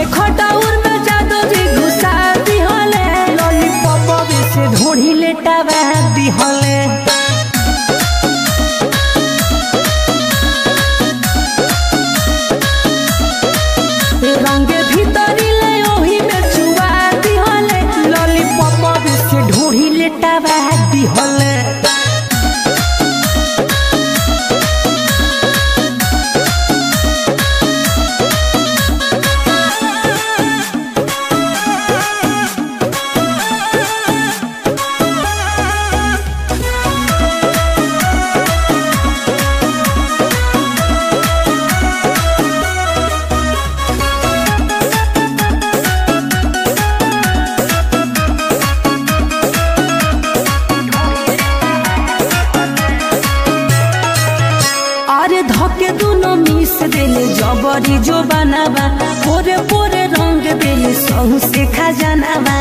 खटाउर में जादू जी घुसा दिहले लॉलीपॉप से ढोढ़ी लेटावा दिहले। रंगे भीतरी ले ओही में चुआ दिहले लॉलीपॉप से ढोढ़ी लेटावा दिहले। धके दुनो मिस देले जबरी जो बनावा पोरे पोरे रंग देले सहु से खजानावा।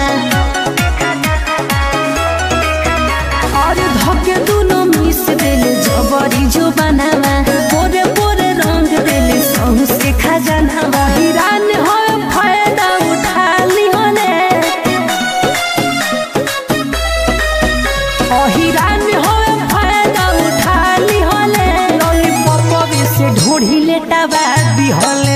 और धके दुनो मिस देले जबरी जो बनावा पोरे पोरे रंग देले सहु से खजानावा। हिरान हो फायदा उठा लिहले ओ हिरान हो फायदा उठा लिहले से ढोढ़ी लेटावा दिहले।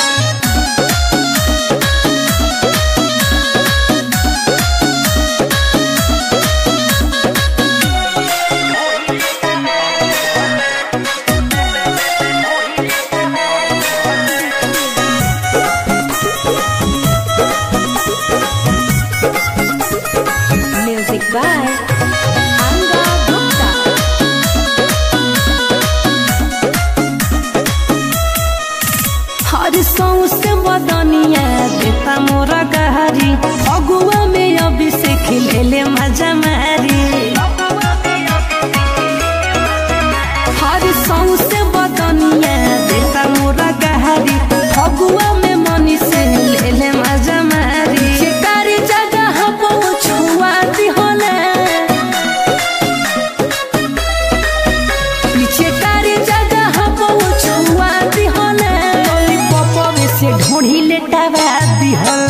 म्यूजिक बाय से बदनिया देता मोरा गहरी फगुआ में अभी से खिलेले मजा मारी। हर सौ से बदनिया देता मोरा गहरी फगुआ में मनी से लेले मजा मारी। शिकारी जगह वो छुआ दिहले पीछे कारी जगह वो छुआ दिहले से ढोढ़ी लेटावा दिहले।